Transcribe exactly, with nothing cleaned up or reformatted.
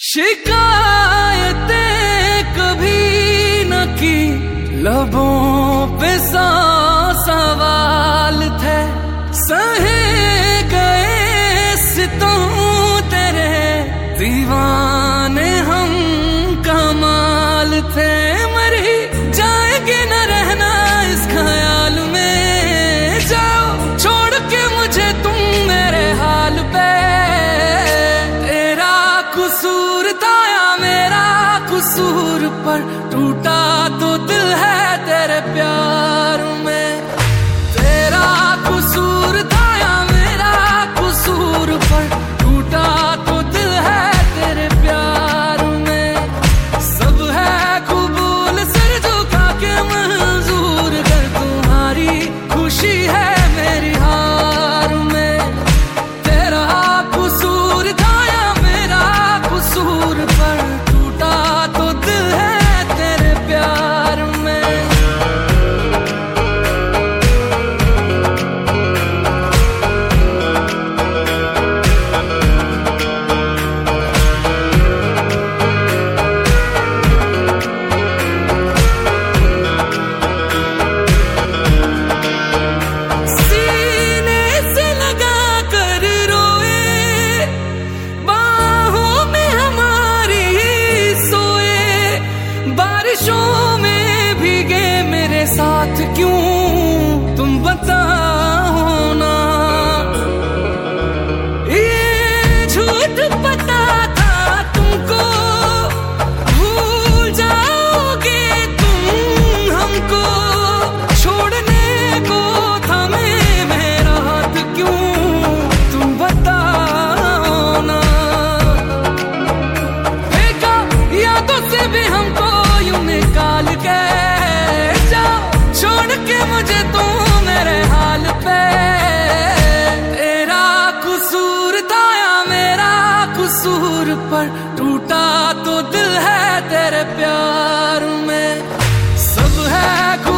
शिकायतें कभी न की, लबों पे सौ सवाल थे, सहे गए सितम तेरे, दीवाने हम कमाल थे। मरी जाएगी न रहना इस ख्याल में, जाओ छोड़ के मुझे तुम मेरे हाल पे। तेरा कसूर था या मेरा कसूर, पर टूटा तो दिल है तेरे प्यार में। तेरा कसूर था या मेरा कसूर, पर टूटा तो दिल है तेरे प्यार में। सब है कबूल सिर झुका के मंजूर कर, तुम्हारी खुशी है मेरी हार में। तेरा कसूर था या मेरा कसूर, पर टूटा तो दिल है तेरे प्यार में। सीने से लगा कर रोए, बाहों में हमारी सोए, बारिशों में भीगे मेरे साथ क्यों, तुम बताओ ना। ये झूठ पता था तुमको, भूल जाओगे तुम हमको, छोड़ने को था मैं मेरा हाथ क्यों, तुम बताओ ना। देखा यादों से भी हमको यूं निकाल के, जाओ छोड़ के मुझे तुम मेरे हाल पे। तेरा कसूर था या मेरा कसूर, पर टूटा तो दिल है तेरे प्यार में। सब है